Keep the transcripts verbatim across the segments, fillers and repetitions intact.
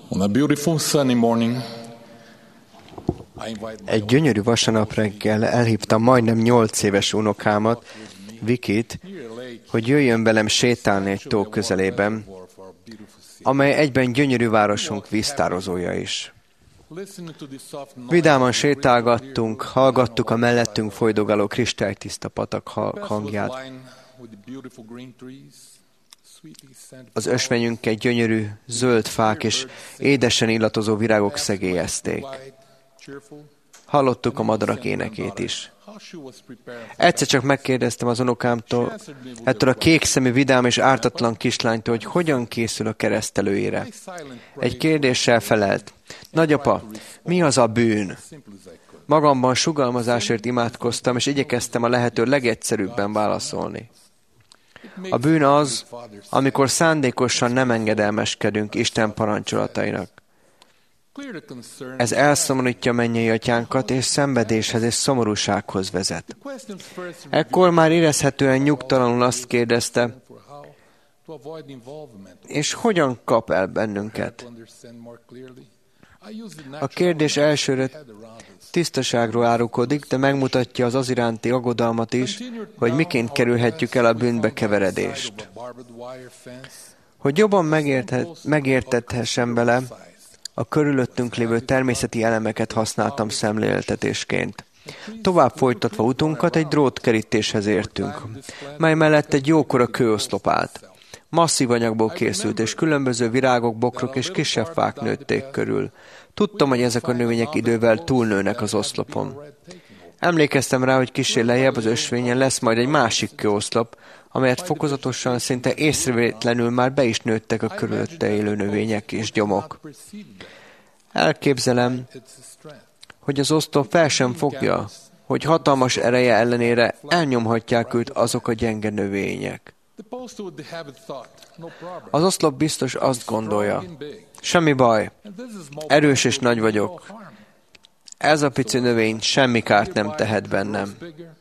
On a beautiful sunny morning, Egy gyönyörű vasárnap reggel elhívtam majdnem nyolc éves unokámat, Vikit, hogy jöjjön velem sétálni egy tó közelében, amely egyben gyönyörű városunk víztározója is. Vidáman sétálgattunk, hallgattuk a mellettünk folydogáló kristálytiszta patak hangját. Az ösvényünket gyönyörű, zöld fák és édesen illatozó virágok szegélyezték. Hallottuk a madarak énekét is. Egyszer csak megkérdeztem az unokámtól, ettől a kékszemű, vidám és ártatlan kislánytól, hogy hogyan készül a keresztelőjére. Egy kérdéssel felelt. Nagyapa, mi az a bűn? Magamban sugalmazásért imádkoztam, és igyekeztem a lehető legegyszerűbben válaszolni. A bűn az, amikor szándékosan nem engedelmeskedünk Isten parancsolatainak. Ez elszomorítja mennyei atyánkat, és szenvedéshez és szomorúsághoz vezet. Ekkor már érezhetően nyugtalanul azt kérdezte, és hogyan kap el bennünket? A kérdés elsőre tisztaságról árulkodik, de megmutatja az az iránti aggodalmat is, hogy miként kerülhetjük el a bűnbe keveredést. Hogy jobban megértethessem vele, a körülöttünk lévő természeti elemeket használtam szemléltetésként. Tovább folytatva utunkat egy drótkerítéshez értünk, mely mellett egy jókora kőoszlop állt. Masszív anyagból készült, és különböző virágok, bokrok és kisebb fák nőtték körül. Tudtam, hogy ezek a növények idővel túlnőnek az oszlopon. Emlékeztem rá, hogy kissé lejjebb az ösvényen lesz majd egy másik kőoszlop, amelyet fokozatosan, szinte észrevétlenül már be is nőttek a körülötte élő növények és gyomok. Elképzelem, hogy az oszlop fel sem fogja, hogy hatalmas ereje ellenére elnyomhatják őt azok a gyenge növények. Az oszlop biztos azt gondolja, semmi baj, erős és nagy vagyok. Ez a pici növény semmi kárt nem tehet bennem.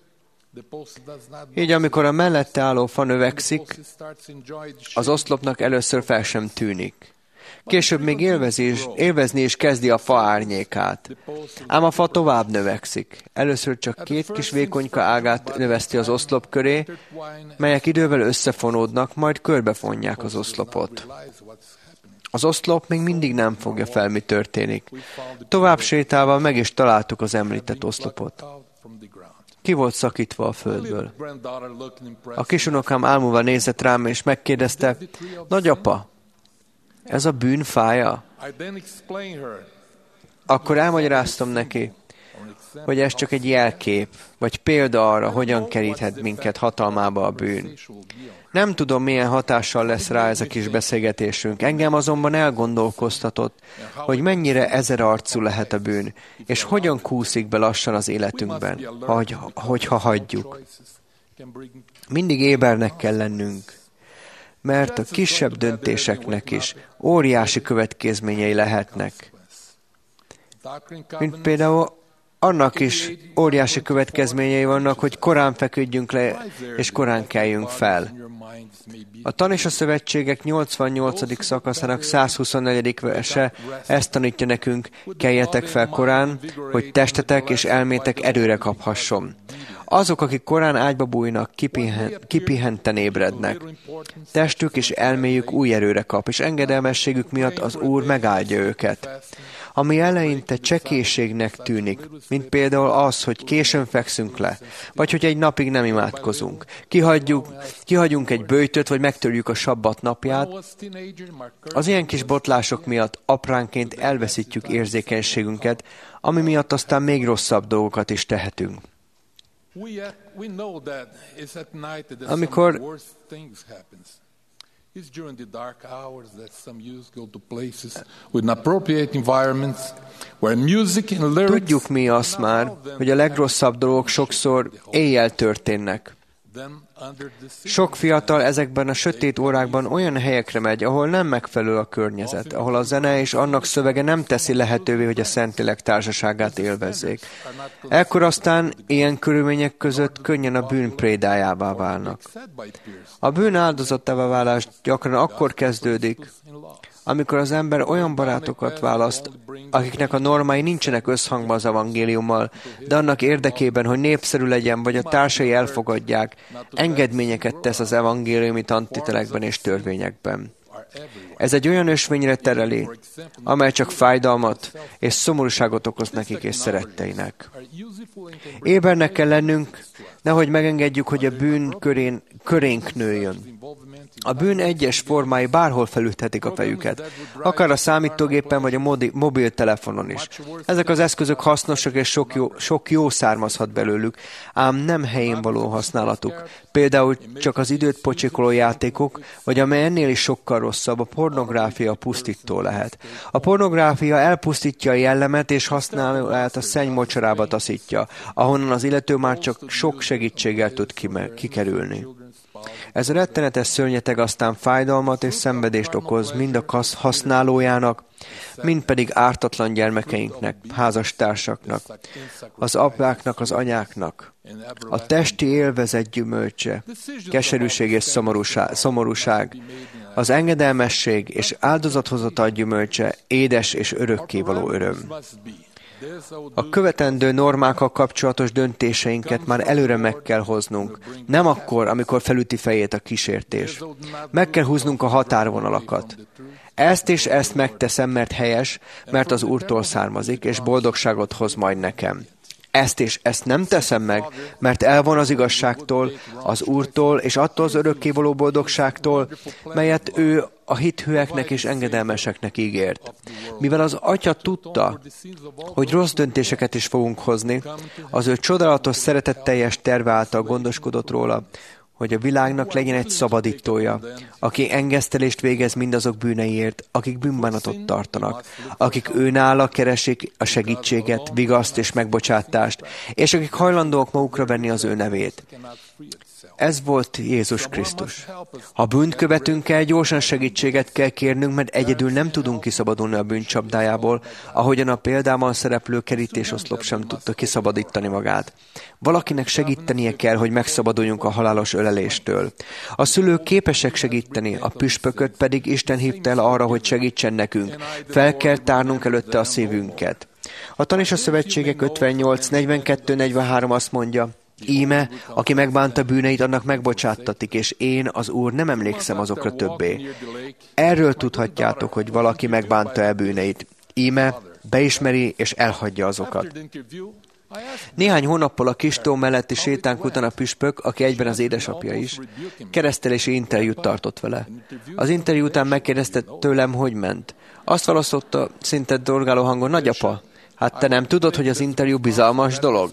Így amikor a mellette álló fa növekszik, az oszlopnak először fel sem tűnik. Később még élvezi is, élvezni is kezdi a fa árnyékát. Ám a fa tovább növekszik. Először csak két kis vékonyka ágát növeszti az oszlop köré, melyek idővel összefonódnak, majd körbefonják az oszlopot. Az oszlop még mindig nem fogja fel, mi történik. Tovább sétálva meg is találtuk az említett oszlopot. Ki volt szakítva a földből. A kisunokám álmúva nézett rám, és megkérdezte, nagyapa, ez a bűn fája? Akkor elmagyaráztam neki, hogy ez csak egy jelkép, vagy példa arra, hogyan keríthet minket hatalmába a bűn. Nem tudom, milyen hatással lesz rá ez a kis beszélgetésünk. Engem azonban elgondolkoztatott, hogy mennyire ezerarcú lehet a bűn, és hogyan kúszik be lassan az életünkben, hogy, hogyha hagyjuk. Mindig ébernek kell lennünk, mert a kisebb döntéseknek is óriási következményei lehetnek. Mint például annak is óriási következményei vannak, hogy korán feküdjünk le, és korán keljünk fel. A Tan és a Szövetségek nyolcvannyolcadik szakaszának százhuszonnegyedik verse ezt tanítja nekünk, keljetek fel korán, hogy testetek és elmétek erőre kaphasson. Azok, akik korán ágyba bújnak, kipihen, kipihenten ébrednek. Testük és elméjük új erőre kap, és engedelmességük miatt az Úr megáldja őket. Ami eleinte csekélységnek tűnik, mint például az, hogy későn fekszünk le, vagy hogy egy napig nem imádkozunk. Kihagyjuk, kihagyunk egy böjtöt, vagy megtörjük a sabbat napját. Az ilyen kis botlások miatt apránként elveszítjük érzékenységünket, ami miatt aztán még rosszabb dolgokat is tehetünk. Amikor It's during the dark hours that some youth go to places with inappropriate environments where music and lyrics. Tudjuk mi azt már, hogy a legrosszabb dolgok sokszor éjjel történnek. Sok fiatal ezekben a sötét órákban olyan helyekre megy, ahol nem megfelelő a környezet, ahol a zene és annak szövege nem teszi lehetővé, hogy a Szentlélek társaságát élvezzék. Ekkor aztán ilyen körülmények között könnyen a bűn prédájává válnak. A bűn áldozatává válás gyakran akkor kezdődik, amikor az ember olyan barátokat választ, akiknek a normái nincsenek összhangban az evangéliummal, de annak érdekében, hogy népszerű legyen, vagy a társai elfogadják, engedményeket tesz az evangéliumi tantételekben és törvényekben. Ez egy olyan ösvényre tereli, amely csak fájdalmat és szomorúságot okoz nekik és szeretteinek. Ébernek kell lennünk, nehogy megengedjük, hogy a bűn körén, körénk nőjön. A bűn egyes formái bárhol felüthetik a fejüket, akár a számítógépen vagy a mobiltelefonon is. Ezek az eszközök hasznosak és sok jó, sok jó származhat belőlük, ám nem helyén való használatuk. Például csak az időt pocsékoló játékok, vagy amely ennél is sokkal rosszabb, a pornográfia pusztító lehet. A pornográfia elpusztítja a jellemet és használát a szenny mocsarába taszítja, ahonnan az illető már csak sok segítséggel tud kikerülni. Ez a rettenetes szörnyeteg aztán fájdalmat és szenvedést okoz mind a kasz használójának, mind pedig ártatlan gyermekeinknek, házastársaknak, az apáknak, az anyáknak. A testi élvezet gyümölcse, keserűség és szomorúság, szomorúság, az engedelmesség és áldozathozatal gyümölcse, édes és örökkévaló öröm. A követendő normákkal kapcsolatos döntéseinket már előre meg kell hoznunk, nem akkor, amikor felüti fejét a kísértés. Meg kell húznunk a határvonalakat. Ezt és ezt megteszem, mert helyes, mert az Úrtól származik, és boldogságot hoz majd nekem. Ezt és ezt nem teszem meg, mert elvon az igazságtól, az Úrtól, és attól az örökkévaló boldogságtól, melyet ő a hithűeknek és engedelmeseknek ígért. Mivel az Atya tudta, hogy rossz döntéseket is fogunk hozni, az ő csodálatos, szeretetteljes terve által gondoskodott róla, hogy a világnak legyen egy szabadítója, aki engesztelést végez mindazok bűneiért, akik bűnbánatot tartanak, akik őnála keresik a segítséget, vigaszt és megbocsátást, és akik hajlandóak magukra venni az ő nevét. Ez volt Jézus Krisztus. Ha bűnt követünk el, gyorsan segítséget kell kérnünk, mert egyedül nem tudunk kiszabadulni a bűn csapdájából, ahogyan a példában szereplő kerítésoszlop sem tudta kiszabadítani magát. Valakinek segítenie kell, hogy megszabaduljunk a halálos öleléstől. A szülők képesek segíteni, a püspököt pedig Isten hívta el arra, hogy segítsen nekünk. Fel kell tárnunk előtte a szívünket. A Tan és a Szövetségek ötvennyolc negyvenkettő negyvenhárom azt mondja, íme, aki megbánta bűneit, annak megbocsáttatik, és én, az Úr, nem emlékszem azokra többé. Erről tudhatjátok, hogy valaki megbánta el bűneit. Íme, beismeri és elhagyja azokat. Néhány hónappal a kis tó melletti sétánk után a püspök, aki egyben az édesapja is, keresztelési interjút tartott vele. Az interjú után megkérdezte tőlem, hogy ment. Azt választotta szinte dorgáló hangon, nagyapa, hát te nem tudod, hogy az interjú bizalmas dolog?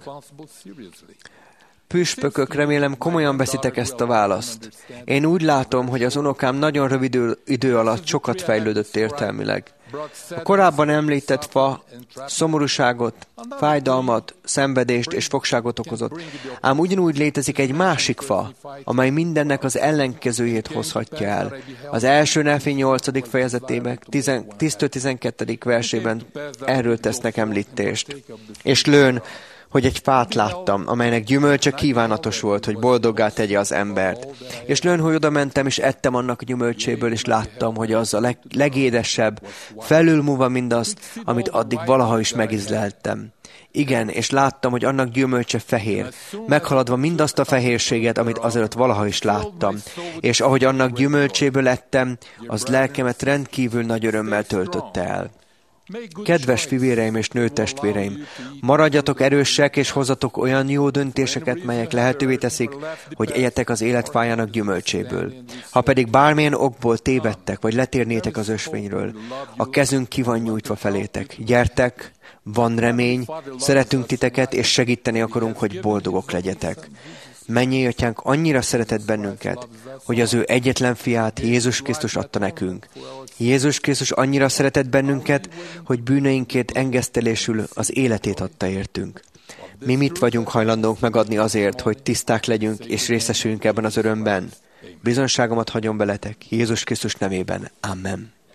Püspökök, remélem komolyan veszitek ezt a választ. Én úgy látom, hogy az unokám nagyon rövid idő alatt sokat fejlődött értelmileg. A korábban említett fa szomorúságot, fájdalmat, szenvedést és fogságot okozott. Ám ugyanúgy létezik egy másik fa, amely mindennek az ellenkezőjét hozhatja el. Az első Nefi nyolcadik fejezetében, tíztől tizenkettedik versében erről tesznek említést. És lőn, hogy egy fát láttam, amelynek gyümölcse kívánatos volt, hogy boldoggá tegye az embert. És lőn, hogy oda mentem, és ettem annak a gyümölcséből, és láttam, hogy az a leg, legédesebb, felülmúlva mindazt, amit addig valaha is megízleltem. Igen, és láttam, hogy annak gyümölcse fehér, meghaladva mindazt a fehérséget, amit azelőtt valaha is láttam. És ahogy annak gyümölcséből ettem, az lelkemet rendkívül nagy örömmel töltötte el. Kedves fivéreim és nőtestvéreim, maradjatok erősek és hozzatok olyan jó döntéseket, melyek lehetővé teszik, hogy egyetek az életfájának gyümölcséből. Ha pedig bármilyen okból tévedtek, vagy letérnétek az ösvényről, a kezünk ki van nyújtva felétek. Gyertek, van remény, szeretünk titeket, és segíteni akarunk, hogy boldogok legyetek. Mennyei Atyánk annyira szeretett bennünket, hogy az ő egyetlen fiát, Jézus Krisztus adta nekünk. Jézus Krisztus annyira szeretett bennünket, hogy bűneinkért engesztelésül az életét adta értünk. Mi mit vagyunk hajlandók megadni azért, hogy tiszták legyünk és részesüljünk ebben az örömben? Bizonságomat hagyom veletek, Jézus Krisztus nevében. Amen.